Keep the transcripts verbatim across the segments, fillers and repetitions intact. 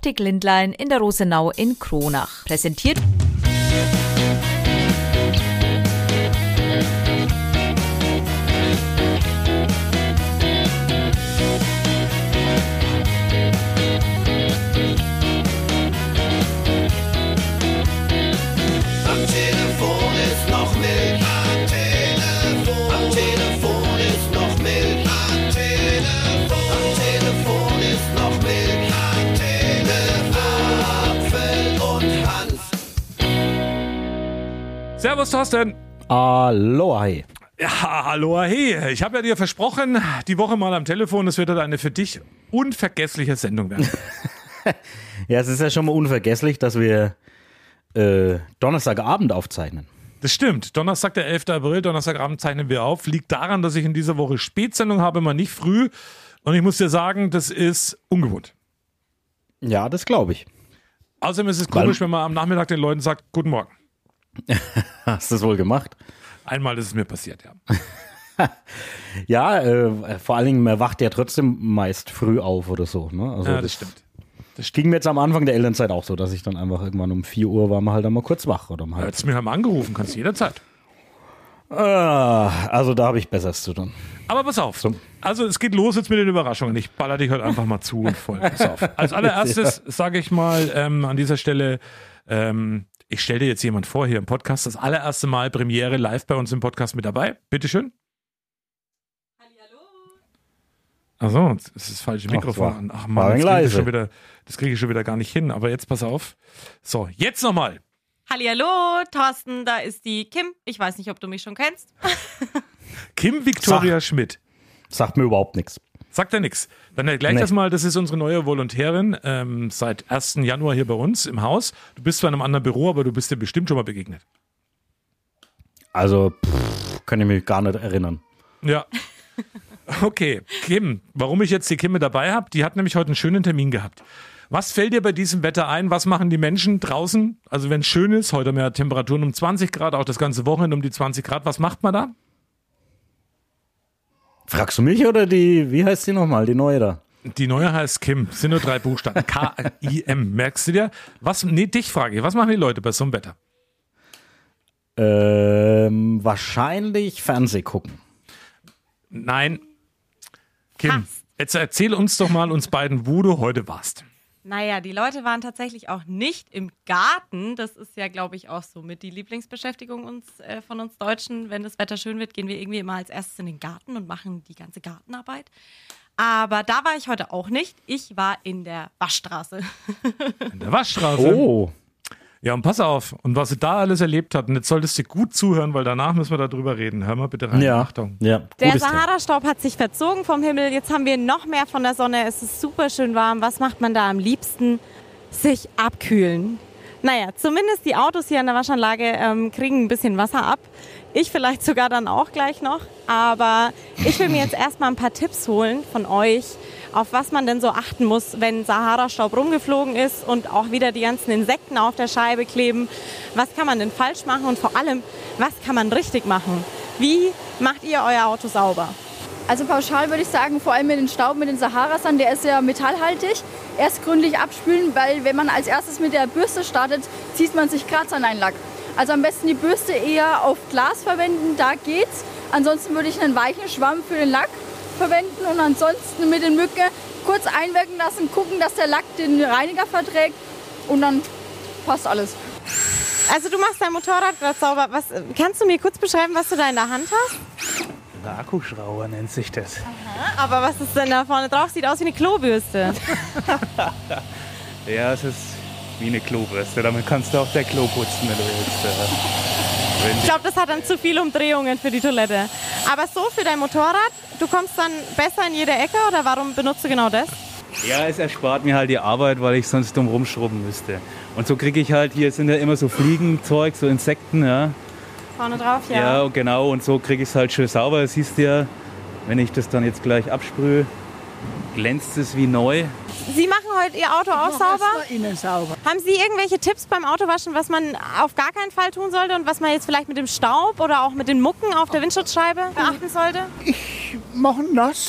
Optik-Lindlein in der Rosenau in Kronach. Präsentiert Servus, Thorsten. Aloha. Ja, aloha, hey. Ich habe ja dir versprochen, die Woche mal am Telefon, es wird halt eine für dich unvergessliche Sendung werden. Ja, es ist ja schon mal unvergesslich, dass wir äh, Donnerstagabend aufzeichnen. Das stimmt. Donnerstag, der elfter April, Donnerstagabend zeichnen wir auf. Liegt daran, dass ich in dieser Woche Spätsendung habe, mal nicht früh. Und ich muss dir sagen, das ist ungewohnt. Ja, das glaube ich. Außerdem ist es komisch, wenn man am Nachmittag den Leuten sagt, guten Morgen. Hast du das wohl gemacht? Einmal ist es mir passiert, ja. Ja, äh, vor allen Dingen, man wacht ja trotzdem meist früh auf oder so. Ne? Also ja, das, das stimmt. Das ging mir jetzt am Anfang der Elternzeit auch so, dass ich dann einfach irgendwann um vier Uhr war, mal halt einmal kurz wach. Oder um halb. Hättest du mich mal angerufen, kannst du jederzeit. Ah, also da habe ich Besseres zu tun. Aber pass auf. So. Also es geht los jetzt mit den Überraschungen. Ich baller dich heute einfach mal zu und voll. Pass auf. Als allererstes sage ich mal ähm, an dieser Stelle, ähm, ich stelle dir jetzt jemand vor hier im Podcast. Das allererste Mal Premiere live bei uns im Podcast mit dabei. Bitteschön. Achso, das ist das falsche Mikrofon. Ach, Ach Mann, das kriege ich, schon wieder, das kriege ich schon wieder gar nicht hin. Aber jetzt pass auf. So, jetzt nochmal. Hallihallo, Thorsten, da ist die Kim. Ich weiß nicht, ob du mich schon kennst. Kim Victoria Sag, Schmidt. Sagt mir überhaupt nichts. Sagt er nichts. Dann erkläre ich nee. das mal, das ist unsere neue Volontärin ähm, seit ersten Januar hier bei uns im Haus. Du bist zwar in einem anderen Büro, aber du bist dir bestimmt schon mal begegnet. Also, pff, kann ich mich gar nicht erinnern. Ja. Okay, Kim, warum ich jetzt die Kim mit dabei habe, die hat nämlich heute einen schönen Termin gehabt. Was fällt dir bei diesem Wetter ein? Was machen die Menschen draußen? Also wenn es schön ist, heute haben wir Temperaturen um zwanzig Grad, auch das ganze Wochenende um die zwanzig Grad. Was macht man da? Fragst du mich oder die, wie heißt die nochmal, die neue da? Die neue heißt Kim, sind nur drei Buchstaben, K I M. Merkst du dir? Was, nee, dich frage ich, was machen die Leute bei so einem Wetter? Ähm, wahrscheinlich Fernseh gucken. Nein. Kim, jetzt erzähl uns doch mal, uns beiden, wo du heute warst. Naja, die Leute waren tatsächlich auch nicht im Garten. Das ist ja, glaube ich, auch so mit die Lieblingsbeschäftigung uns, äh, von uns Deutschen. Wenn das Wetter schön wird, gehen wir irgendwie immer als erstes in den Garten und machen die ganze Gartenarbeit. Aber da war ich heute auch nicht. Ich war in der Waschstraße. In der Waschstraße? Oh. Ja, und pass auf. Und was sie da alles erlebt hat, und jetzt solltest du gut zuhören, weil danach müssen wir darüber reden. Hör mal bitte rein. Ja. Achtung. Ja. Der Sahara-Staub hat sich verzogen vom Himmel. Jetzt haben wir noch mehr von der Sonne. Es ist super schön warm. Was macht man da am liebsten? Sich abkühlen. Naja, zumindest die Autos hier an der Waschanlage ähm, kriegen ein bisschen Wasser ab. Ich vielleicht sogar dann auch gleich noch. Aber ich will mir jetzt erstmal ein paar Tipps holen von euch, auf was man denn so achten muss, wenn Sahara-Staub rumgeflogen ist und auch wieder die ganzen Insekten auf der Scheibe kleben. Was kann man denn falsch machen und vor allem, was kann man richtig machen? Wie macht ihr euer Auto sauber? Also pauschal würde ich sagen, vor allem mit dem Staub, mit den Sahara-Sand, der ist ja metallhaltig. Erst gründlich abspülen, weil wenn man als erstes mit der Bürste startet, zieht man sich Kratzer an einen Lack. Also am besten die Bürste eher auf Glas verwenden, da geht's. Ansonsten würde ich einen weichen Schwamm für den Lack verwenden und ansonsten mit den Mücken kurz einwirken lassen, gucken, dass der Lack den Reiniger verträgt und dann passt alles. Also du machst dein Motorrad gerade sauber. Was, kannst du mir kurz beschreiben, was du da in der Hand hast? Der Akkuschrauber nennt sich das. Aha, aber was ist denn da vorne drauf? Sieht aus wie eine Klobürste. Ja, es ist wie eine Klobürste. Damit kannst du auch der Klo putzen, wenn du willst. Ich glaube, das hat dann zu viele Umdrehungen für die Toilette. Aber so für dein Motorrad, du kommst dann besser in jede Ecke oder warum benutzt du genau das? Ja, es erspart mir halt die Arbeit, weil ich sonst dumm rumschrubben müsste. Und so kriege ich halt, hier sind ja immer so Fliegenzeug, so Insekten, ja. Vorne drauf, ja. Ja, genau, und so kriege ich es halt schön sauber. Das siehst du ja, wenn ich das dann jetzt gleich absprühe, glänzt es wie neu. Sie machen heute Ihr Auto auch sauber? Innen sauber. Haben Sie irgendwelche Tipps beim Autowaschen, was man auf gar keinen Fall tun sollte und was man jetzt vielleicht mit dem Staub oder auch mit den Mucken auf der Windschutzscheibe beachten sollte? Ich mache nass,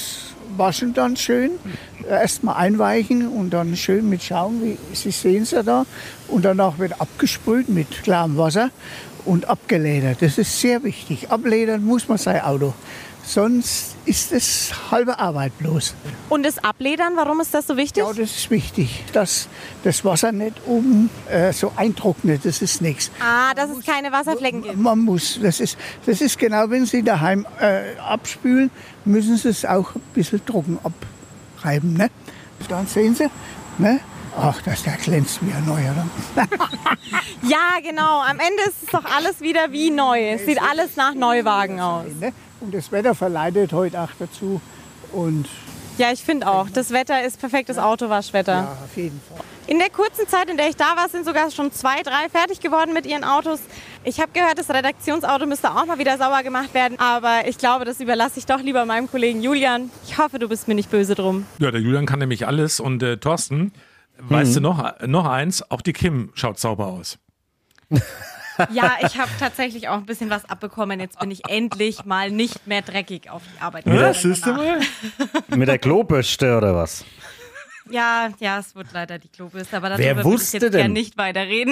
waschen dann schön. Erstmal einweichen und dann schön mit Schaum, wie Sie sehen es ja da. Und danach wird abgesprüht mit klarem Wasser und abgeledert. Das ist sehr wichtig. Abledern muss man sein Auto. Sonst ist es halbe Arbeit bloß. Und das Abledern, warum ist das so wichtig? Ja, das ist wichtig, dass das Wasser nicht oben äh, so eintrocknet. Das ist nichts. Ah, dass es keine Wasserflecken gibt. Man muss. Das ist, das ist genau, wenn Sie daheim äh, abspülen, müssen Sie es auch ein bisschen trocken abreiben. Ne? Dann sehen Sie, ne? Ach, das der glänzt wie ein neuer. Ja, genau. Am Ende ist es doch alles wieder wie neu. Es sieht alles nach Neuwagen aus. Und das Wetter verleitet heute auch dazu. Und ja, ich finde auch. Das Wetter ist perfektes Autowaschwetter. ja, auf jeden Fall. In der kurzen Zeit, in der ich da war, sind sogar schon zwei, drei fertig geworden mit ihren Autos. Ich habe gehört, das Redaktionsauto müsste auch mal wieder sauber gemacht werden. Aber ich glaube, das überlasse ich doch lieber meinem Kollegen Julian. Ich hoffe, du bist mir nicht böse drum. Ja, der Julian kann nämlich alles. Und äh, Thorsten, weißt du noch, noch eins? Auch die Kim schaut sauber aus. Ja, ich habe tatsächlich auch ein bisschen was abbekommen. Jetzt bin ich endlich mal nicht mehr dreckig auf die Arbeit. Ja, siehst du mal? Mit der Klobürste oder was? Ja, ja, es wird leider die Klobürste, aber Wer darüber will ich wusste jetzt denn? gerne nicht weiterreden.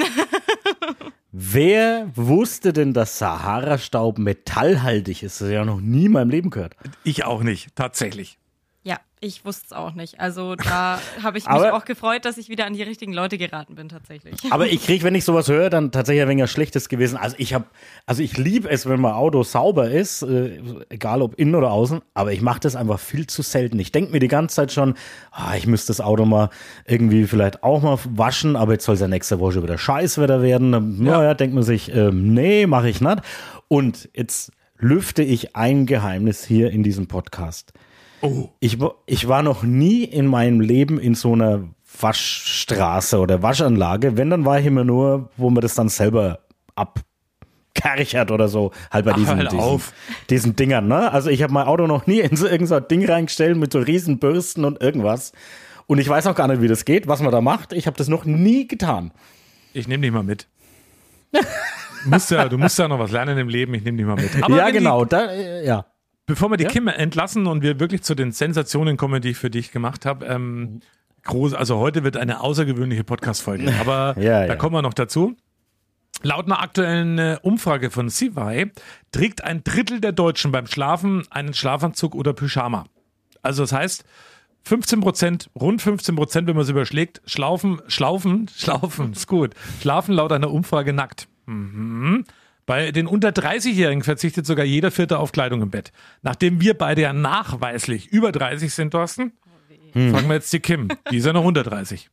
Wer wusste denn, dass Sahara-Staub metallhaltig ist? Das habe ich ja noch nie in meinem Leben gehört. Ich auch nicht, tatsächlich. Ja, ich wusste es auch nicht. Also da habe ich mich Aber- auch gefreut, dass ich wieder an die richtigen Leute geraten bin tatsächlich. Aber ich kriege, wenn ich sowas höre, dann tatsächlich ein wenig schlechtes Gewissen. Also ich habe, also ich liebe es, wenn mein Auto sauber ist, äh, egal ob innen oder außen, aber ich mache das einfach viel zu selten. Ich denke mir die ganze Zeit schon, ah, ich müsste das Auto mal irgendwie vielleicht auch mal waschen, aber jetzt soll es ja nächste Woche wieder Scheißwetter werden. Naja, ja, denkt man sich, ähm, nee, mache ich nicht. Und jetzt lüfte ich ein Geheimnis hier in diesem Podcast. Oh. Ich, wa- ich war noch nie in meinem Leben in so einer Waschstraße oder Waschanlage. Wenn, dann war ich immer nur, wo man das dann selber abkerchert oder so. Halt bei Ach, diesen, hör diesen, auf. diesen Dingern, ne? Also ich habe mein Auto noch nie in so irgendein so ein Ding reingestellt mit so riesen Bürsten und irgendwas. Und ich weiß auch gar nicht, wie das geht, was man da macht. Ich habe das noch nie getan. Ich nehme dich mal mit. Du musst, ja, du musst ja noch was lernen im Leben, ich nehme dich mal mit. Aber ja, wenn die- genau. Da, äh, ja. Bevor wir die Ja? Kim entlassen und wir wirklich zu den Sensationen kommen, die ich für dich gemacht habe, ähm, groß, also heute wird eine außergewöhnliche Podcast-Folge, aber Ja, da ja. kommen wir noch dazu. Laut einer aktuellen äh, Umfrage von C Y trägt ein Drittel der Deutschen beim Schlafen einen Schlafanzug oder Pyjama. Also das heißt, fünfzehn Prozent, rund fünfzehn Prozent, wenn man es überschlägt, schlaufen, schlaufen, schlaufen, ist gut, schlafen laut einer Umfrage nackt. Mhm. Bei den unter dreißig-Jährigen verzichtet sogar jeder Vierte auf Kleidung im Bett. Nachdem wir beide ja nachweislich über dreißig sind, Thorsten, Hm. fragen wir jetzt die Kim. Die ist ja noch unter dreißig.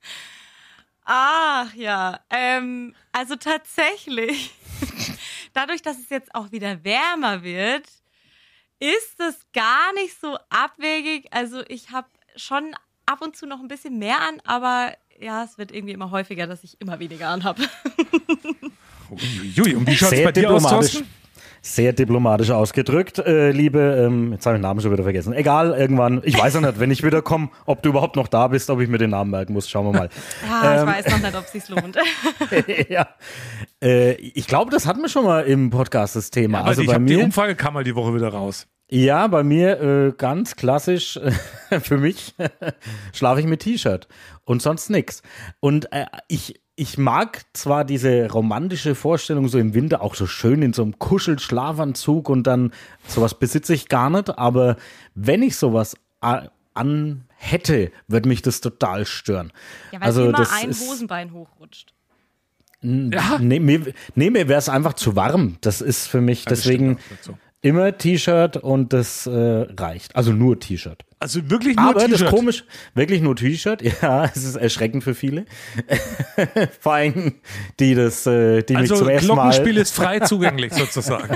Ach ja, ähm, also tatsächlich, dadurch, dass es jetzt auch wieder wärmer wird, ist es gar nicht so abwegig. Also ich habe schon ab und zu noch ein bisschen mehr an, aber ja, es wird irgendwie immer häufiger, dass ich immer weniger anhabe. Jui, und wie schaut's Sehr bei dir aus, diplomatisch. Thorsten? Sehr diplomatisch ausgedrückt, äh, liebe, ähm, jetzt habe ich den Namen schon wieder vergessen. Egal, irgendwann, ich weiß ja nicht, wenn ich wiederkomme, ob du überhaupt noch da bist, ob ich mir den Namen merken muss, schauen wir mal. Ja, Ähm, ich weiß noch nicht, ob es sich lohnt. ja. äh, ich glaube, das hatten wir schon mal im Podcast, das Thema. Aber also ich bei habe die mir, Umfrage kam mal die Woche wieder raus. ja, bei mir äh, ganz klassisch äh, für mich schlafe ich mit T-Shirt und sonst nix. Und äh, ich Ich mag zwar diese romantische Vorstellung so im Winter, auch so schön in so einem Kuschelschlafanzug und dann sowas besitze ich gar nicht, aber wenn ich sowas a- an hätte, würde mich das total stören. Ja, weil also immer das ein ist, Hosenbein hochrutscht. Ja. nee, mir, nee, mir wäre es einfach zu warm. Das ist für mich, das deswegen stimmt auch dazu. immer T-Shirt und das äh, reicht. Also nur T-Shirt. Also wirklich nur Aber das T-Shirt. ist komisch, wirklich nur T-Shirt, ja, es ist erschreckend für viele. Vor allem, die das, äh, die mich Also zum ersten Mal. Glockenspiel ist frei zugänglich sozusagen.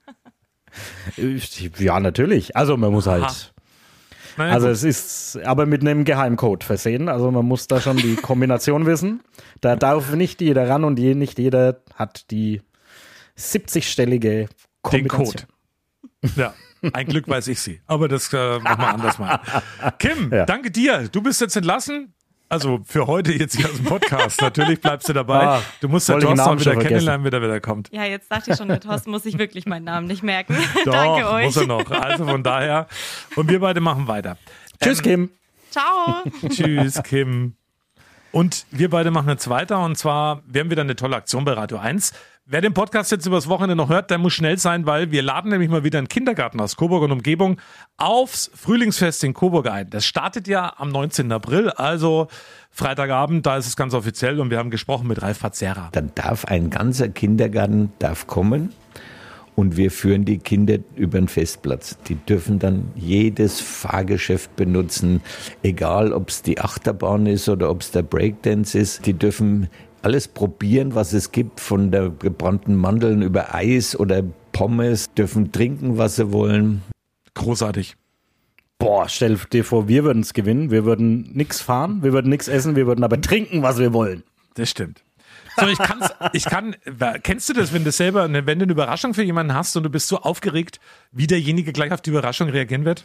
Ja, natürlich. Also man muss halt. Aha. Naja, Also gut. es ist aber mit einem Geheimcode versehen. Also man muss da schon die Kombination wissen. Da darf nicht jeder ran und je, nicht jeder hat die siebzig-stellige den Kombination. Code. Ja, ein Glück weiß ich sie. Aber das äh, machen wir anders mal. Kim, Ja. danke dir. Du bist jetzt entlassen. Also für heute jetzt hier aus dem Podcast. Natürlich bleibst du dabei. Ah, du musst ja wollte ich den Thorsten Namen wieder schon kennenlernen, wenn er wieder kommt. Ja, jetzt dachte ich schon, der Thorsten muss sich wirklich meinen Namen nicht merken. Doch, Danke euch. muss er noch. Also von daher. Und wir beide machen weiter. Tschüss, Kim. Ciao. Tschüss, Kim. Und wir beide machen jetzt weiter. Und zwar, wir haben wieder eine tolle Aktion bei Radio eins. Wer den Podcast jetzt übers Wochenende noch hört, der muss schnell sein, weil wir laden nämlich mal wieder einen Kindergarten aus Coburg und Umgebung aufs Frühlingsfest in Coburg ein. Das startet ja am neunzehnten April, also Freitagabend, da ist es ganz offiziell und wir haben gesprochen mit Ralf Patzera. Dann darf ein ganzer Kindergarten darf kommen und wir führen die Kinder über den Festplatz. Die dürfen dann jedes Fahrgeschäft benutzen, egal ob es die Achterbahn ist oder ob es der Breakdance ist. Die dürfen alles probieren, was es gibt, von der gebrannten Mandeln über Eis oder Pommes, dürfen trinken, was sie wollen. Großartig. Boah, stell dir vor, wir würden es gewinnen. Wir würden nichts fahren, wir würden nichts essen, wir würden aber trinken, was wir wollen. Das stimmt. So, ich kann's, ich kann, kennst du das, wenn du selber, eine, wenn du eine Überraschung für jemanden hast und du bist so aufgeregt, wie derjenige gleich auf die Überraschung reagieren wird?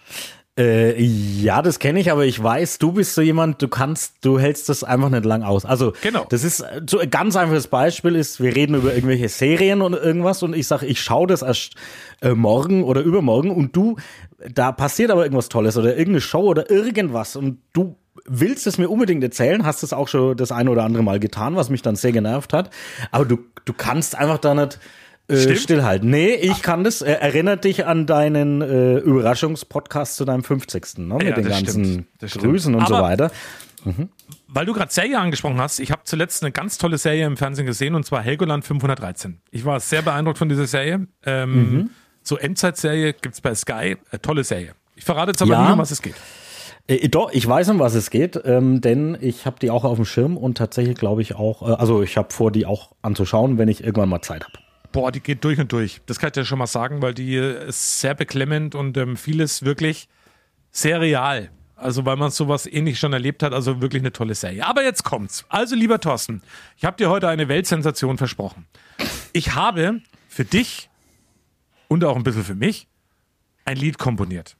Äh, ja, das kenne ich, aber ich weiß, du bist so jemand, du kannst, du hältst das einfach nicht lang aus. Also, genau. Das ist so ein ganz einfaches Beispiel ist, wir reden über irgendwelche Serien und irgendwas und ich sage, ich schaue das erst äh, morgen oder übermorgen und du, da passiert aber irgendwas Tolles oder irgendeine Show oder irgendwas und du willst es mir unbedingt erzählen, hast es auch schon das eine oder andere Mal getan, was mich dann sehr genervt hat, aber du, du kannst einfach da nicht Äh, stillhalten. Nee, ich kann das. Äh, erinnert dich an deinen äh, Überraschungspodcast zu deinem fünfzigsten Ne? Mit ja, den ganzen Grüßen und Aber, so weiter. Mhm. Weil du gerade Serie angesprochen hast, ich habe zuletzt eine ganz tolle Serie im Fernsehen gesehen und zwar Helgoland fünfhundertdreizehn. Ich war sehr beeindruckt von dieser Serie. Ähm, mhm. So Endzeitserie gibt's bei Sky. Äh, tolle Serie. Ich verrate jetzt aber ja. nicht, um was es geht. Äh, doch, ich weiß, um was es geht, ähm, denn ich habe die auch auf dem Schirm und tatsächlich glaube ich auch, äh, also ich habe vor, die auch anzuschauen, wenn ich irgendwann mal Zeit habe. Boah, die geht durch und durch. Das kann ich dir schon mal sagen, weil die ist sehr beklemmend und ähm, vieles wirklich sehr real. Also weil man sowas ähnlich schon erlebt hat, also wirklich eine tolle Serie. Aber jetzt kommt's. Also lieber Thorsten, ich habe dir heute eine Weltsensation versprochen. Ich habe für dich und auch ein bisschen für mich ein Lied komponiert.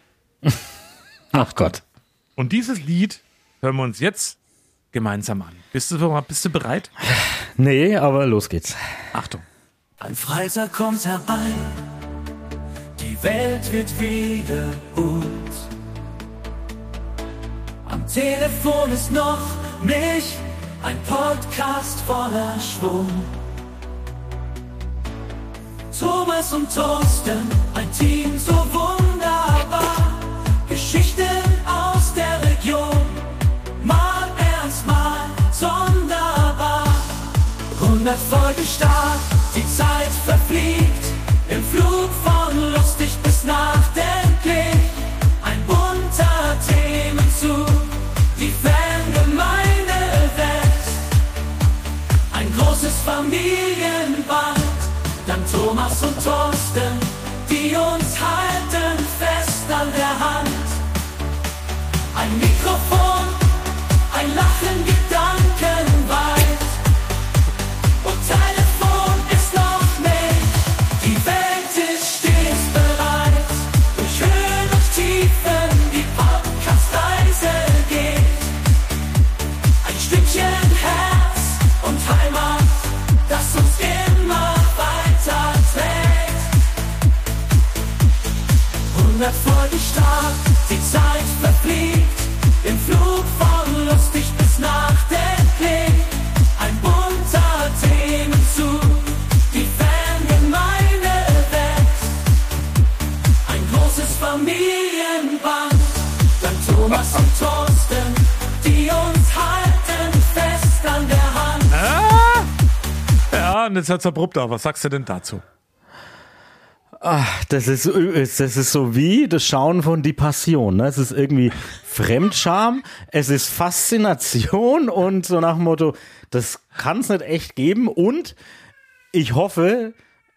Ach Gott. Und dieses Lied hören wir uns jetzt gemeinsam an. Bist du, bist du bereit? Nee, aber los geht's. Achtung. Ein Freitag kommt herein, die Welt wird wieder bunt. Am Telefon ist noch nicht ein Podcast voller Schwung. Thomas und Thorsten, ein Team so wunderbar. Geschichten aus der Region, mal ernst, mal sonderbar. hundert Folgen Start. Die Zeit verfliegt im Flug von lustig bis nachdenklich. Ein bunter Themenzug, die Fangemeinde wächst. Ein großes Familienband, dann Thomas und Thorsten, die uns halten fest an der Hand. Ein Mikrofon, ein Lachen gedankenweit. Und Telefon ist noch nicht, die Welt ist stets bereit. Durch Höhen und Tiefen die Podcast-Reise geht. Ein Stückchen Herz und Heimat, das uns immer weiter trägt. hundert Folgen Start, die Zeit verfliegt, im Flug von lustig bis nachdenklich. Ein bunter Themenzug, die Fangemeinde wächst. Ein großes Familienband, dann Thomas und Thorsten, die uns halten fest an der Hand. Ah! Ja, und jetzt hat's abrupt auf. Was sagst du denn dazu? Ach, das ist, das ist so wie das Schauen von Die Passion. Ne? Es ist irgendwie Fremdscham, es ist Faszination und so nach dem Motto, das kann es nicht echt geben. Und ich hoffe,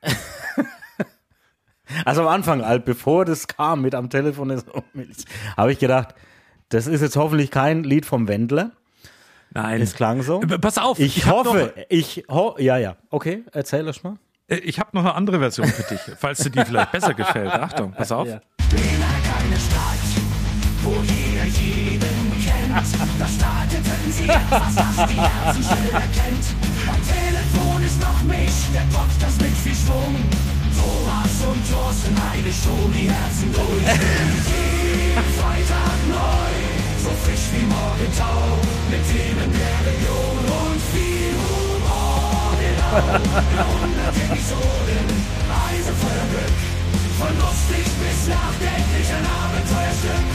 also am Anfang, halt, bevor das kam mit am Telefon, habe ich gedacht, das ist jetzt hoffentlich kein Lied vom Wendler. Nein. Es klang so. Pass auf. Ich, ich hoffe, ich ho ja, ja. Okay, erzähl das mal. Ich habe noch eine andere Version für dich, falls dir die vielleicht besser gefällt. Achtung, pass auf. Ja. Keine Stadt, wo jeder jeden kennt. Da starteten sie etwas, das die Herzen schnell erkennt. Am Telefon ist noch mich, der Podcast mit viel Schwung. Thomas und Thorsten, eine Show, die Herzen durch. Jeden Freitag neu, so frisch wie Morgentau, mit Themen der Region und viel Humor. Genau, hundert Episoden, Reise voller Glück, von lustig bis nachdenklich, ein Abenteuerstück.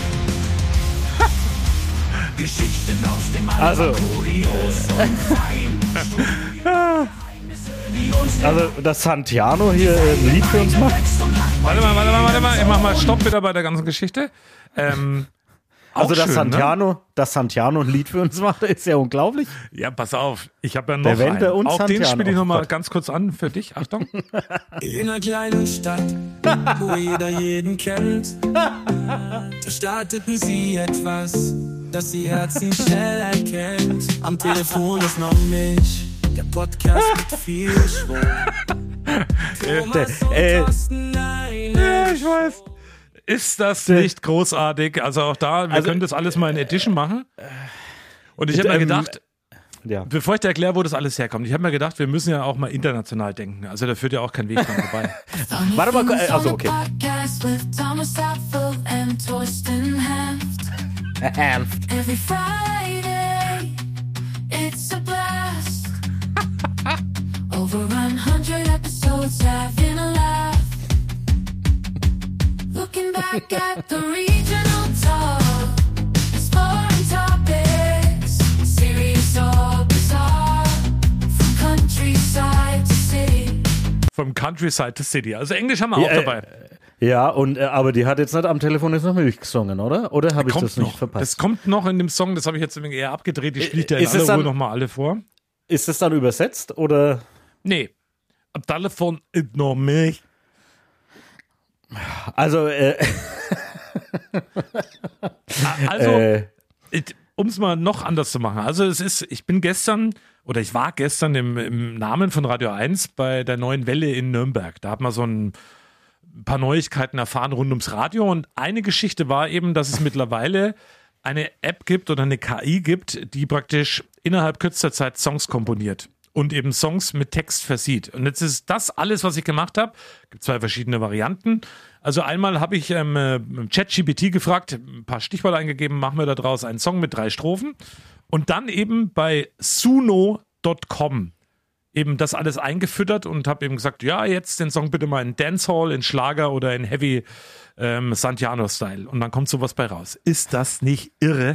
Geschichten aus dem Alltag, Also. kurios und fein. Also, dass Santiano hier äh, ein Lied für uns macht. Warte mal, warte mal, warte mal. Ich mach mal Stopp wieder bei der ganzen Geschichte. Ähm, Also, auch dass schön, Santiano, ne? dass Santiano ein Lied für uns macht, ist ja unglaublich. Ja, pass auf. Ich habe ja noch Der Wende einen. und Auch den Santiano. spiele ich noch mal Oh Gott. ganz kurz an für dich. Achtung. In einer kleinen Stadt, wo jeder jeden kennt, da starteten sie etwas, das die Herzen schnell erkennt. Am Telefon ist noch mich, der Podcast mit viel Schwung. Thomas und äh, Thorsten, eine Ja, ich weiß. Ist das nicht großartig? Also auch da, wir Also, können das alles mal in Edition machen. Und ich habe mir ähm, gedacht, Ja. bevor ich dir erkläre, wo das alles herkommt, ich habe mir gedacht, wir müssen ja auch mal international denken. Also da führt ja auch kein Weg dran vorbei. Warte mal, äh, also okay. Podcast with Thomas Apfel and Thorsten Hanft. Every Friday, it's a blast. Over one hundred episodes, having a laugh. Looking back at the regional talk, exploring topics, serious or bizarre, from countryside to city. Vom Countryside to City. Also Englisch haben wir auch Ja, äh, dabei. Ja, und äh, aber die hat jetzt nicht am Telefon jetzt noch Milch gesungen, oder? Oder habe ich Kommt das nicht noch. verpasst? Das kommt noch in dem Song, das habe ich jetzt ein wenig eher abgedreht. Ich spiele dir in Ist es aller Ruhe dann- nochmal alle vor. Ist das dann übersetzt oder? Nee. Am Telefon ist noch Milch. Also, äh, Also, äh, um es mal noch anders zu machen. Also es ist, ich bin gestern oder ich war gestern im, im Namen von Radio eins bei der Neuen Welle in Nürnberg. Da hat man so ein paar Neuigkeiten erfahren rund ums Radio und eine Geschichte war eben, dass es mittlerweile eine App gibt oder eine K I gibt, die praktisch innerhalb kürzester Zeit Songs komponiert und eben Songs mit Text versieht. Und jetzt ist das alles, was ich gemacht habe. Es gibt zwei verschiedene Varianten. Also einmal habe ich ähm, äh, ChatGPT gefragt, ein paar Stichworte eingegeben, machen wir da draus einen Song mit drei Strophen. Und dann eben bei suno Punkt com eben das alles eingefüttert und habe eben gesagt, ja, jetzt den Song bitte mal in Dancehall, in Schlager oder in Heavy ähm, Santiano-Style. Und dann kommt sowas bei raus. Ist das nicht irre?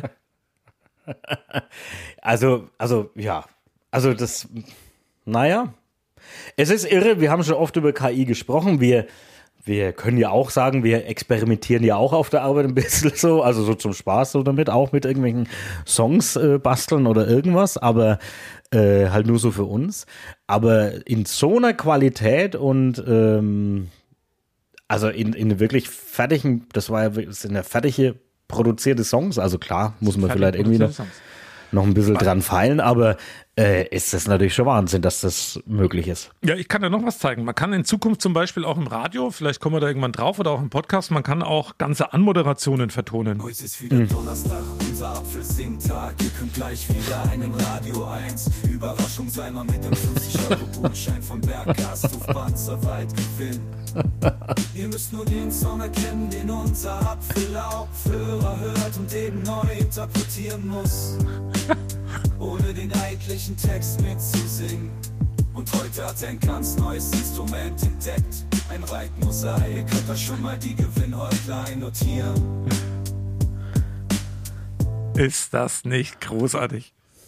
also, also, ja. Also das, naja. Es ist irre, wir haben schon oft über K I gesprochen. Wir, wir können ja auch sagen, wir experimentieren ja auch auf der Arbeit ein bisschen so, also so zum Spaß so damit, auch mit irgendwelchen Songs äh, basteln oder irgendwas, aber äh, halt nur so für uns. Aber in so einer Qualität und ähm, also in, in wirklich fertigen, das war ja, das sind ja fertige produzierte Songs, also klar, muss man vielleicht irgendwie noch, noch ein bisschen dran feilen, aber äh, ist das natürlich schon Wahnsinn, dass das möglich ist. Ja, ich kann da noch was zeigen. Man kann in Zukunft zum Beispiel auch im Radio, vielleicht kommen wir da irgendwann drauf oder auch im Podcast, man kann auch ganze Anmoderationen vertonen. Heute ist wieder Donnerstag, unser Apfelsingtag. Ihr könnt gleich wieder einen Radio eins. Überraschung sei mal mit dem fünfzig Euro Gutschein von Berggas auf Panzerwald gewinnen. Ihr müsst nur den Song erkennen, den unser Apfel-Aufhörer hört und eben neu interpretieren muss. Ohne den eigentlichen Text mitzusingen. Und heute hat er ein ganz neues Instrument entdeckt. Ein Reitmosaik, könnt ihr schon mal die Gewinnhäutlein notieren. Ist das nicht großartig?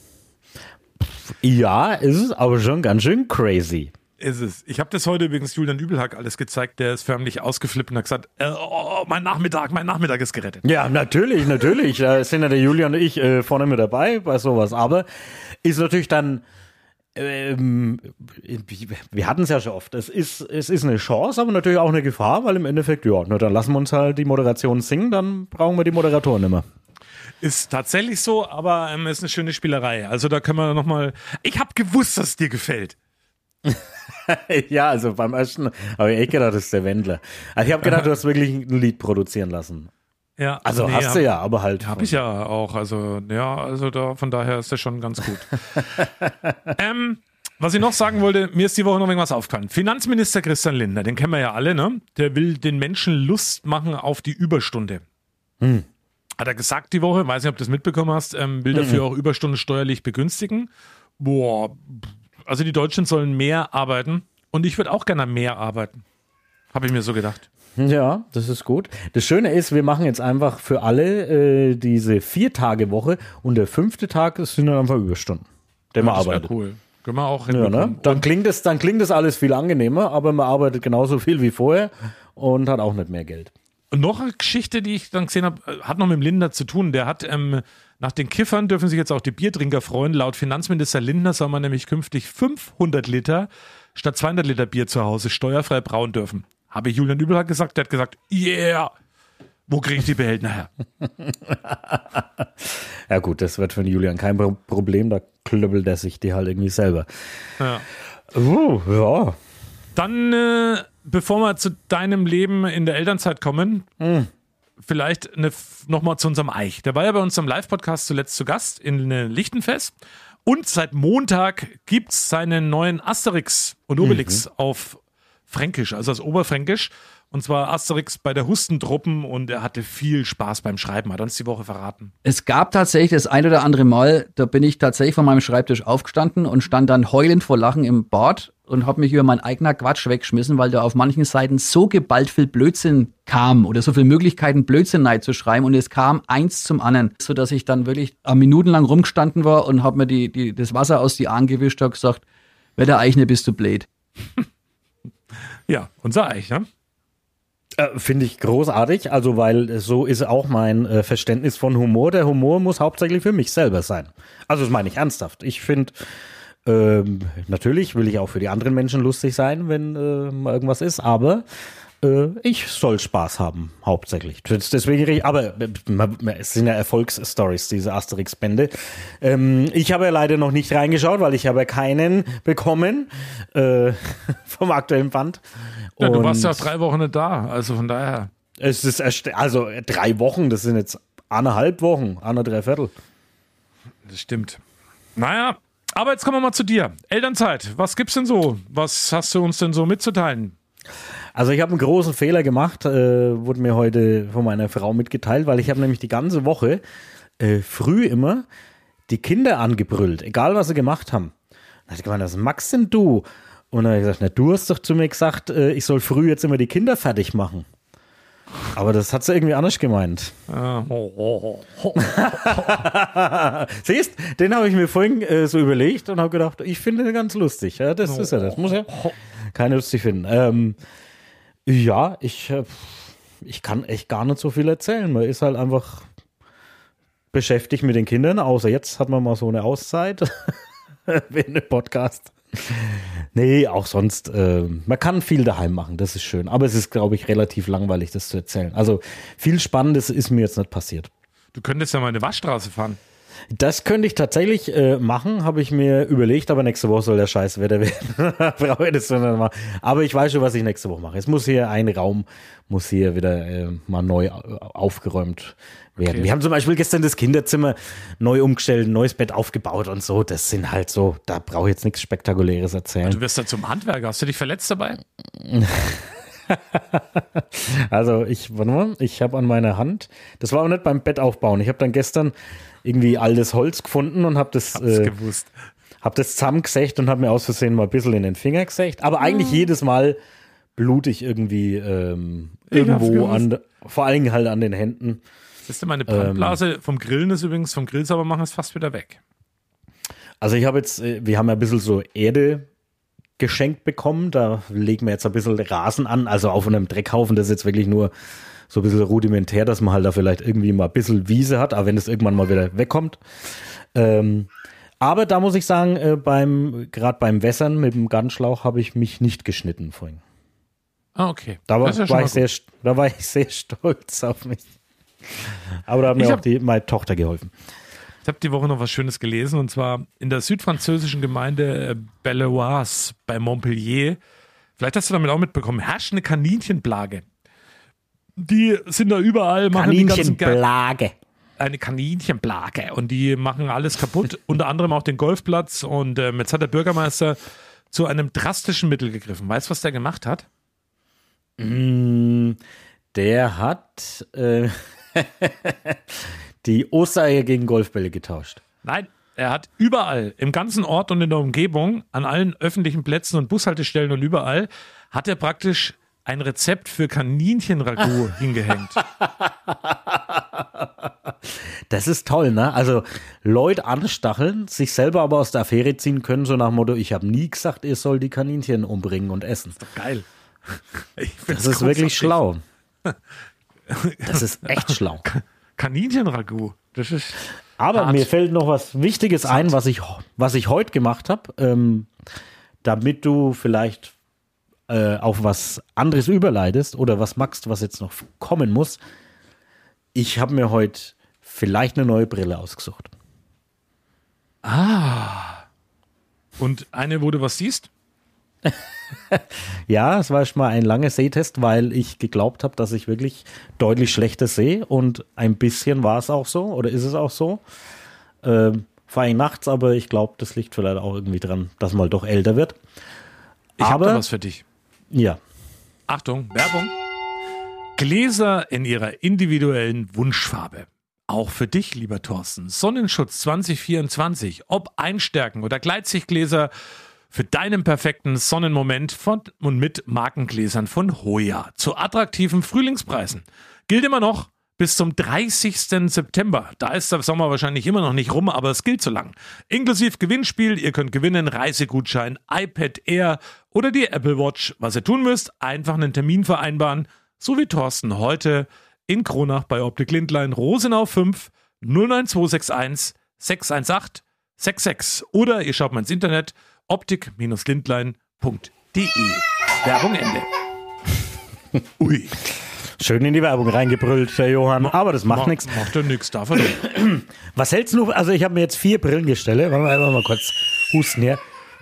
Ja, ist es aber schon ganz schön crazy. Ist es. Ich habe das heute übrigens Julian Übelhack alles gezeigt, der ist förmlich ausgeflippt und hat gesagt, äh, oh, mein Nachmittag, mein Nachmittag ist gerettet. Ja, natürlich, natürlich. Da sind ja der Julian und ich äh, vorne mit dabei bei sowas. Aber ist natürlich dann, ähm, wir hatten es ja schon oft, es ist, es ist eine Chance, aber natürlich auch eine Gefahr, weil im Endeffekt, ja, na, dann lassen wir uns halt die Moderation singen, dann brauchen wir die Moderatoren nicht mehr. Ist tatsächlich so, aber ähm, ist eine schöne Spielerei. Also da können wir nochmal, ich habe gewusst, dass es dir gefällt. Ja, also beim ersten habe ich echt gedacht, das ist der Wendler. Also ich habe gedacht, du hast wirklich ein Lied produzieren lassen. Ja, Also nee, hast hab, du ja, aber halt. Habe ich ja auch. Also ja, also da von daher ist das schon ganz gut. ähm, Was ich noch sagen wollte, mir ist die Woche noch irgendwas aufgefallen. Finanzminister Christian Lindner, den kennen wir ja alle, ne? Der will den Menschen Lust machen auf die Überstunde. Hm. Hat er gesagt die Woche, weiß nicht, ob du das mitbekommen hast, ähm, will dafür auch Überstunden steuerlich begünstigen. Boah, also die Deutschen sollen mehr arbeiten und ich würde auch gerne mehr arbeiten. Habe ich mir so gedacht. Ja, das ist gut. Das Schöne ist, wir machen jetzt einfach für alle äh, diese Vier-Tage-Woche und der fünfte Tag sind dann einfach Überstunden, der Ja, man das wär arbeitet. cool. Können wir auch Ja, ne? hinbekommen. Dann klingt es, dann klingt es alles viel angenehmer, aber man arbeitet genauso viel wie vorher und hat auch nicht mehr Geld. Und noch eine Geschichte, die ich dann gesehen habe, hat noch mit dem Lindner zu tun. Der hat, ähm, nach den Kiffern dürfen sich jetzt auch die Biertrinker freuen. Laut Finanzminister Lindner soll man nämlich künftig fünfhundert Liter statt zweihundert Liter Bier zu Hause steuerfrei brauen dürfen. Habe Julian Übelhardt gesagt, der hat gesagt, yeah, wo kriege ich die Behältner her? Ja gut, das wird für den Julian kein Pro- Problem, da klöppelt er sich die halt irgendwie selber. Ja. Uh, ja. Dann, äh, bevor wir zu deinem Leben in der Elternzeit kommen, Hm. vielleicht nochmal zu unserem Eich. Der war ja bei uns im Live-Podcast zuletzt zu Gast in äh, Lichtenfels. Und seit Montag gibt es seinen neuen Asterix und Obelix auf Fränkisch, also das Oberfränkisch. Und zwar Asterix bei der Hustentruppen und er hatte viel Spaß beim Schreiben, hat er uns die Woche verraten. Es gab tatsächlich das ein oder andere Mal, da bin ich tatsächlich von meinem Schreibtisch aufgestanden und stand dann heulend vor Lachen im Bad und habe mich über meinen eigenen Quatsch weggeschmissen, weil da auf manchen Seiten so geballt viel Blödsinn kam oder so viele Möglichkeiten, Blödsinn rein zu schreiben und es kam eins zum anderen, sodass ich dann wirklich minutenlang rumgestanden war und habe mir die, die, das Wasser aus die Augen gewischt und gesagt, wer der Eichner bist du blöd. Ja, unser Eich, ne? Äh, Finde ich großartig, also weil so ist auch mein äh, Verständnis von Humor. Der Humor muss hauptsächlich für mich selber sein. Also das meine ich ernsthaft. Ich finde, ähm, natürlich will ich auch für die anderen Menschen lustig sein, wenn äh, mal irgendwas ist, aber äh, ich soll Spaß haben, hauptsächlich. Das- Deswegen, aber äh, man- man- es sind ja Erfolgsstories, diese Asterix-Bände. Ähm, ich habe ja leider noch nicht reingeschaut, weil ich habe ja keinen bekommen äh, vom aktuellen Band. Ja, du Und warst ja drei Wochen nicht da, also von daher. es ist erst, also drei Wochen, das sind jetzt eineinhalb Wochen, eine Dreiviertel. Das stimmt. Naja, aber jetzt kommen wir mal zu dir. Elternzeit, was gibt's denn so? Was hast du uns denn so mitzuteilen? Also ich habe einen großen Fehler gemacht, äh, wurde mir heute von meiner Frau mitgeteilt, weil ich habe nämlich die ganze Woche äh, früh immer die Kinder angebrüllt, egal was sie gemacht haben. Dann hat ich gemeint, was machst denn du? Und dann habe ich gesagt, na, du hast doch zu mir gesagt, äh, ich soll früh jetzt immer die Kinder fertig machen. Aber das hat sie irgendwie anders gemeint. Ah. Siehst, den habe ich mir vorhin äh, so überlegt und habe gedacht, ich finde den ganz lustig. Ja, das ist ja, das muss ja keiner lustig finden. Ähm, ja, ich, äh, ich kann echt gar nicht so viel erzählen. Man ist halt einfach beschäftigt mit den Kindern, außer jetzt hat man mal so eine Auszeit während dem Podcast. Nee, auch sonst, äh, man kann viel daheim machen, das ist schön. Aber es ist, glaube ich, relativ langweilig, das zu erzählen. Also viel Spannendes ist mir jetzt nicht passiert. Du könntest ja mal eine Waschstraße fahren. Das könnte ich tatsächlich äh, machen, habe ich mir überlegt, aber nächste Woche soll der Scheißwetter werden. Brauche ich das dann mal. Aber ich weiß schon, was ich nächste Woche mache. Es muss hier ein Raum, muss hier wieder äh, mal neu au- aufgeräumt werden. Okay. Wir haben zum Beispiel gestern das Kinderzimmer neu umgestellt, ein neues Bett aufgebaut und so. Das sind halt so, da brauche ich jetzt nichts Spektakuläres erzählen. Du wirst ja zum Handwerker. Hast du dich verletzt dabei? Also ich, warte mal, ich habe an meiner Hand, das war auch nicht beim Bett aufbauen. Ich habe dann gestern irgendwie altes Holz gefunden und habe das, Hab's äh, gewusst. hab das zusammengesägt und habe mir aus Versehen mal ein bisschen in den Finger gesägt. Aber eigentlich jedes Mal blutig irgendwie ähm, Ich hab's irgendwo gewusst. an, vor allen Dingen halt an den Händen. Siehst du, meine Brandblase vom Grillen ist übrigens, vom Grill sauber machen, ist fast wieder weg. Also ich habe jetzt, äh, wir haben ja ein bisschen so Erde geschenkt bekommen. Da legen wir jetzt ein bisschen Rasen an, also auf einem Dreckhaufen. Das ist jetzt wirklich nur so ein bisschen rudimentär, dass man halt da vielleicht irgendwie mal ein bisschen Wiese hat, aber wenn es irgendwann mal wieder wegkommt. Ähm, aber da muss ich sagen, äh, beim gerade beim Wässern mit dem Gartenschlauch habe ich mich nicht geschnitten vorhin. Ah, okay. Da war, Das ist ja schon war mal ich sehr, gut. da war ich sehr stolz auf mich. Aber da hat mir Ich auch hab- die, meine Tochter geholfen. Ich habe die Woche noch was Schönes gelesen und zwar in der südfranzösischen Gemeinde äh, Belleoise bei Montpellier. Vielleicht hast du damit auch mitbekommen, herrscht eine Kaninchenplage. Die sind da überall, machen die ganzen Gär- Kaninchenplage. eine Kaninchenplage und die machen alles kaputt, unter anderem auch den Golfplatz. Und ähm, jetzt hat der Bürgermeister zu einem drastischen Mittel gegriffen. Weißt du, was der gemacht hat? Mm, der hat äh, die Ostereier gegen Golfbälle getauscht. Nein, er hat überall, im ganzen Ort und in der Umgebung, an allen öffentlichen Plätzen und Bushaltestellen und überall, hat er praktisch ein Rezept für Kaninchenragout hingehängt. Das ist toll, ne? Also Leute anstacheln, sich selber aber aus der Affäre ziehen können, so nach dem Motto, ich habe nie gesagt, ihr sollt die Kaninchen umbringen und essen. Das ist doch geil. Das ist wirklich schlau. Das ist echt schlau. Kaninchenragout, das ist Aber hart. mir fällt noch was Wichtiges ein, was ich, was ich heute gemacht habe, ähm, damit du vielleicht äh, auf was anderes überleitest oder was magst, was jetzt noch kommen muss. Ich habe mir heute vielleicht eine neue Brille ausgesucht. Ah. Und eine, wo du was siehst? Ja, es war schon mal ein langer Sehtest, weil ich geglaubt habe, dass ich wirklich deutlich schlechter sehe und ein bisschen war es auch so oder ist es auch so. Ähm, vor allem nachts, aber ich glaube, das liegt vielleicht auch irgendwie dran, dass man doch älter wird. Ich habe Aber- da was für dich. Ja. Achtung, Werbung. Gläser in ihrer individuellen Wunschfarbe. Auch für dich, lieber Thorsten. Sonnenschutz zwanzig vierundzwanzig. Ob Einstärken oder Gleitsichtgläser für deinen perfekten Sonnenmoment von und mit Markengläsern von Hoya. Zu attraktiven Frühlingspreisen. Gilt immer noch bis zum dreißigsten September. Da ist der Sommer wahrscheinlich immer noch nicht rum, aber es gilt so lang. Inklusive Gewinnspiel. Ihr könnt gewinnen Reisegutschein, iPad Air oder die Apple Watch. Was ihr tun müsst, einfach einen Termin vereinbaren. So wie Thorsten heute in Kronach bei Optik Lindlein, Rosenau fünf null neun zwei sechs eins sechs eins acht sechs sechs. Oder ihr schaut mal ins Internet optik Lindlein punkt de. Werbung Ende. Ui. Schön in die Werbung reingebrüllt, der Johann, aber das macht Ma- nichts. Macht ja nichts, darf er doch. Was hältst du? Also ich habe mir jetzt vier Brillengestelle. Wollen wir einfach mal kurz husten hier.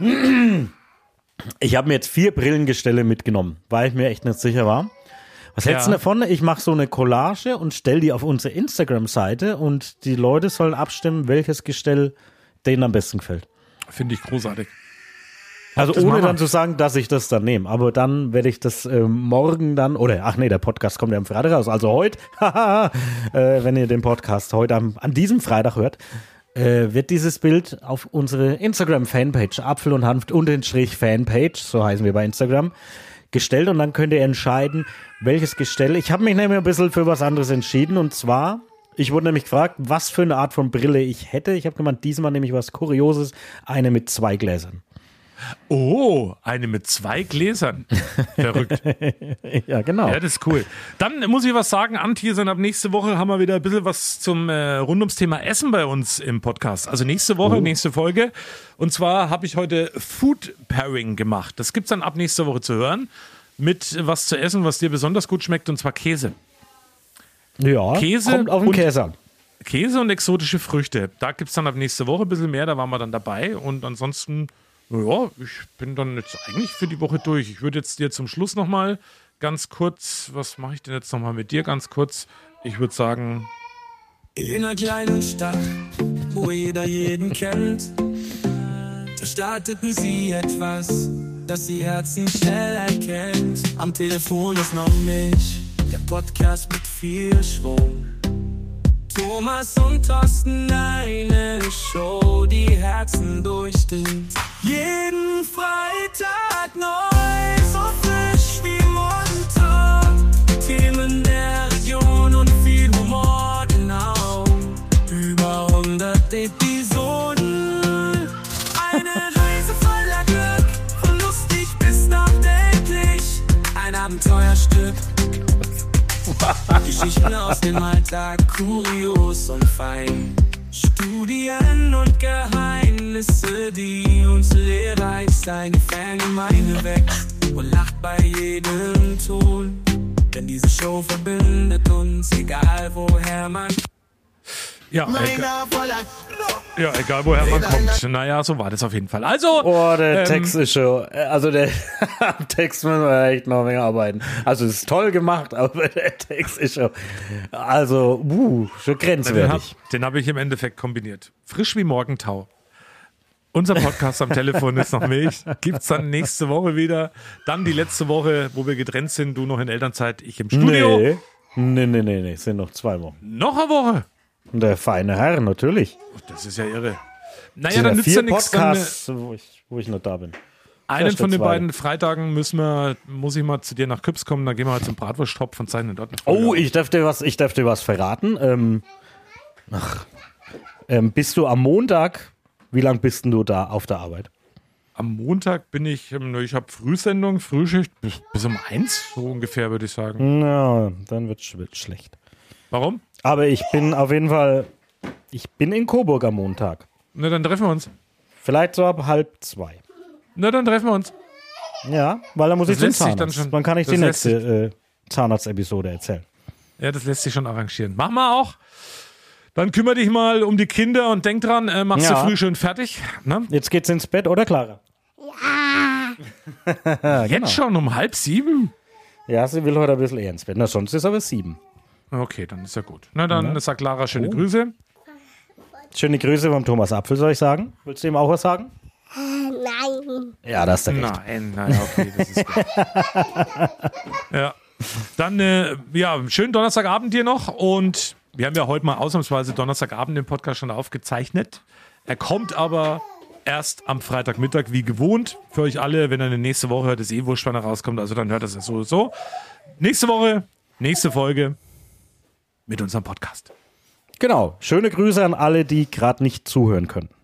Ich habe mir jetzt vier Brillengestelle mitgenommen, weil ich mir echt nicht sicher war. Was hältst du Ja. davon? Ich mache so eine Collage und stelle die auf unsere Instagram-Seite und die Leute sollen abstimmen, welches Gestell denen am besten gefällt. Finde ich großartig. Also Das ohne machen wir. dann zu sagen, dass ich das dann nehme. Aber dann werde ich das ähm, morgen dann, oder ach nee, der Podcast kommt ja am Freitag raus. Also heute, haha, äh, wenn ihr den Podcast heute am, an diesem Freitag hört, äh, wird dieses Bild auf unsere Instagram-Fanpage, Apfel und Hanf unterstrich Fanpage, so heißen wir bei Instagram, gestellt. Und dann könnt ihr entscheiden, welches Gestell. Ich habe mich nämlich ein bisschen für was anderes entschieden. Und zwar, ich wurde nämlich gefragt, was für eine Art von Brille ich hätte. Ich habe gemeint, diesmal nämlich was Kurioses, eine mit zwei Gläsern. Oh, eine mit zwei Gläsern. Verrückt. Ja, genau. Ja, das ist cool. Dann muss ich was sagen, anteasern, ab nächste Woche haben wir wieder ein bisschen was zum äh, rund ums Thema Essen bei uns im Podcast. Also nächste Woche, Oh. nächste Folge. Und zwar habe ich heute Food Pairing gemacht. Das gibt's dann ab nächster Woche zu hören. Mit was zu essen, was dir besonders gut schmeckt, und zwar Käse. Ja, Käse kommt auf den und- Käse an. Käse und exotische Früchte. Da gibt's dann ab nächste Woche ein bisschen mehr, da waren wir dann dabei. Und ansonsten, ja, ich bin dann jetzt eigentlich für die Woche durch. Ich würde jetzt dir zum Schluss nochmal ganz kurz, was mache ich denn jetzt nochmal mit dir ganz kurz? Ich würde sagen, In einer kleinen Stadt, wo jeder jeden kennt, da starteten sie etwas, das die Herzen schnell erkennt. Am Telefon ist noch mich, der Podcast mit viel Schwung. Thomas und Thorsten, eine Show, die Herzen durchdringt. Jeden Freitag neu, so frisch wie Montag. Themen der Region und viel Humor, genau. Über hundert Episoden. Eine Reise voller Glück, von lustig bis nachdenklich. Ein Abenteuerstück. Geschichten aus dem Alltag, kurios und fein. Studien und Geheimnisse, die uns lehrreich eine Fangemeinde wächst und lacht bei jedem Ton. Denn diese Show verbindet uns, egal woher man. Ja, egal, ja, egal woher man kommt. Naja, so war das auf jeden Fall. Also, Oh, der ähm, Text ist schon, also der am Text müssen wir echt noch mehr arbeiten. Also es ist toll gemacht, aber der Text ist schon, also, uh, schon den habe grenzwertig. hab ich im Endeffekt kombiniert. Frisch wie Morgentau. Unser Podcast am Telefon ist noch Milch. Gibt's dann nächste Woche wieder. Dann die letzte Woche, wo wir getrennt sind. Du noch in Elternzeit, ich im Studio. Nee, nee, nee, nee, nee, es sind noch zwei Wochen. Noch eine Woche. Und der feine Herr, natürlich. Das ist ja irre. Naja, Es sind dann ja nützt vier ja nichts. Dann, Podcasts, wo ich, wo ich noch da bin. einen Vielleicht von den zwei. beiden Freitagen müssen wir, muss ich mal zu dir nach Küps kommen. Dann gehen wir halt zum Bratwursttopf und zeichnen dort eine Folge Oh, auf. ich darf dir was, ich darf dir was verraten. Ähm, ach, ähm, bist du am Montag, wie lang bist denn du da auf der Arbeit? Am Montag bin ich, ähm, ich habe Frühsendung, Frühschicht, bis, bis um eins, so ungefähr, würde ich sagen. Na, dann wird es schlecht. Warum? Aber ich bin auf jeden Fall, ich bin in Coburg am Montag. Na, dann treffen wir uns. Vielleicht so ab halb zwei. Na, dann treffen wir uns. Ja, weil da muss Das ich zum lässt sich dann Zahnarzt. schon- Dann kann ich das die lässt nächste äh, Zahnarzt-Episode erzählen. Ja, das lässt sich schon arrangieren. Machen wir auch. Dann kümmere dich mal um die Kinder und denk dran, äh, machst Ja. du früh schön fertig. Ne? Jetzt geht's ins Bett, oder Clara? Ja. Jetzt genau. schon um halb sieben? Ja, sie will heute ein bisschen eher ins Bett. Na, sonst ist aber sieben. Okay, dann ist ja gut. Na, dann Ja. sagt Clara schöne Oh. Grüße. Schöne Grüße vom Thomas Apfel, soll ich sagen? Willst du ihm auch was sagen? Nein. Ja, das ist der recht. Nein, naja, okay, das ist gut. Ja. Dann, äh, ja, schönen Donnerstagabend dir noch und wir haben ja heute mal ausnahmsweise Donnerstagabend den Podcast schon aufgezeichnet. Er kommt aber erst am Freitagmittag wie gewohnt. Für euch alle, wenn er eine nächste Woche hört, ist eh wurscht, wann er rauskommt, also dann hört das ja sowieso. Nächste Woche, nächste Folge mit unserem Podcast. Genau. Schöne Grüße an alle, die gerade nicht zuhören können.